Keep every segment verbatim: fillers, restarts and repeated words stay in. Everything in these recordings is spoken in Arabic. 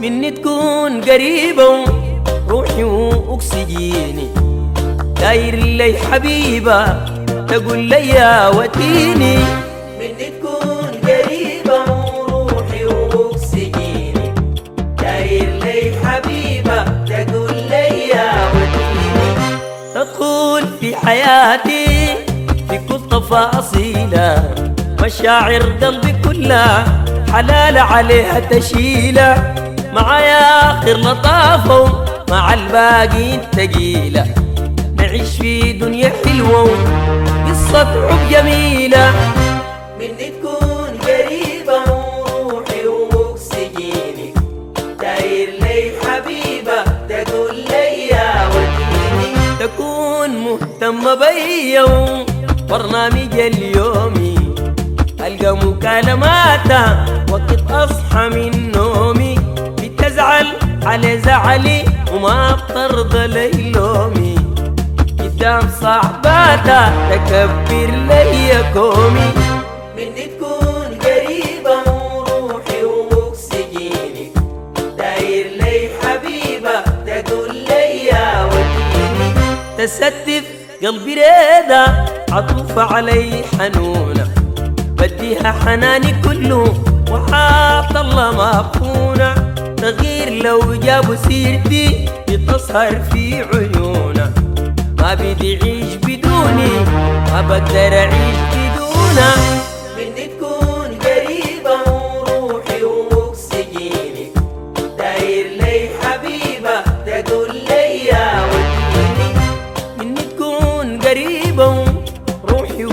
مني تكون قريبة روحي وأكسجيني، داير لي حبيبة تقول لي يا وديني. مني تكون قريبة روحي وأكسجيني، داير لي حبيبة تقول لي يا وديني. تدخل في حياتي في كل تفاصيلها، مشاعر قلبي كلها حلال عليها تشيلة، معايا آخر لطافة مع الباقي تقيلة، نعيش في دنيا حلوة قصة حب جميلة. مني تكون قريبة روحي وأكسجيني، داير لي حبيبة تقول لي يا وديني. تكون مهتمة بيا وبرنامج اليومي، ألقى مكالماتها وقت أصحى من نومي، بتزعل على زعلي وما بترضى لي لومي، قدام صاحباتها تكبر لي كومي. مني تكون قريبة روحي وأكسجيني، داير لي حبيبة تقول لي يا وديني. تستف قلبي ريدة عطوفة علي حنونة، بديها حناني كله وحاط الله مبخونة، تغيير لو جابوا سيرتي بتسهر في عيونها، ما بدي عيش بدوني ما بقدر اعيش بدونها. مني تكون قريبة روحي وأكسجيني، داير لي حبيبة تقول لي يا وديني. مني تكون قريبة روحي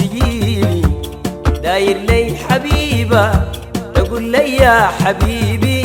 وأكسجيني، داير لي حبيبة تقول لي يا حبيبي.